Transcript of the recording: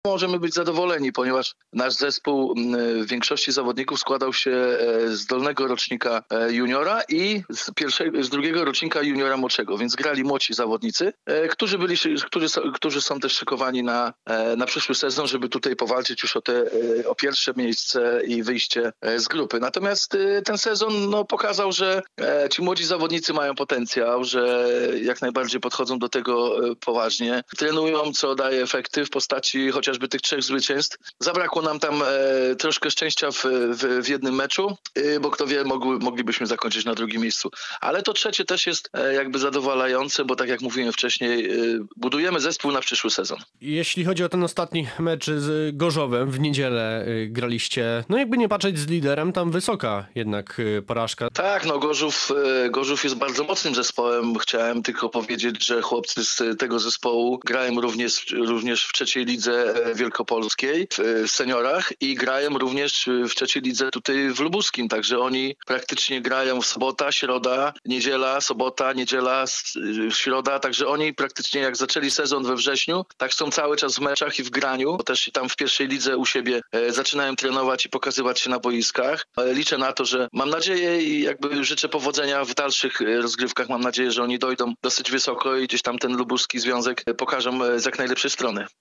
Możemy być zadowoleni, ponieważ nasz zespół w większości zawodników składał się z dolnego rocznika juniora i z drugiego rocznika juniora młodszego, więc grali młodsi zawodnicy, którzy są też szykowani na przyszły sezon, żeby tutaj powalczyć już o pierwsze miejsce i wyjście z grupy. Natomiast ten sezon pokazał, że ci młodzi zawodnicy mają potencjał, że jak najbardziej podchodzą do tego poważnie. Trenują, co daje efekty w postaci chociażby tych 3 zwycięstw. Zabrakło nam tam troszkę szczęścia w jednym meczu, bo kto wie, moglibyśmy zakończyć na drugim miejscu. Ale to trzecie też jest jakby zadowalające, bo tak jak mówiłem wcześniej, budujemy zespół na przyszły sezon. Jeśli chodzi o ten ostatni mecz z Gorzowem, w niedzielę graliście, jakby nie patrzeć, z liderem, tam wysoka jednak porażka. Tak, Gorzów jest bardzo mocnym zespołem. Chciałem tylko powiedzieć, że chłopcy z tego zespołu grają również w trzeciej lidze wielkopolskiej w seniorach i grają również w trzeciej lidze tutaj w lubuskim. Także oni praktycznie grają w sobota, środa, niedziela, sobota, niedziela, środa. Także oni praktycznie jak zaczęli sezon we wrześniu, tak są cały czas w meczach i w graniu, bo też tam w pierwszej lidze u siebie zaczynają trenować i pokazywać się na boiskach. Liczę na to, że mam nadzieję i jakby życzę powodzenia w dalszych rozgrywkach. Mam nadzieję, że oni dojdą dosyć wysoko i gdzieś tam ten lubuski związek pokażą z jak najlepszej strony.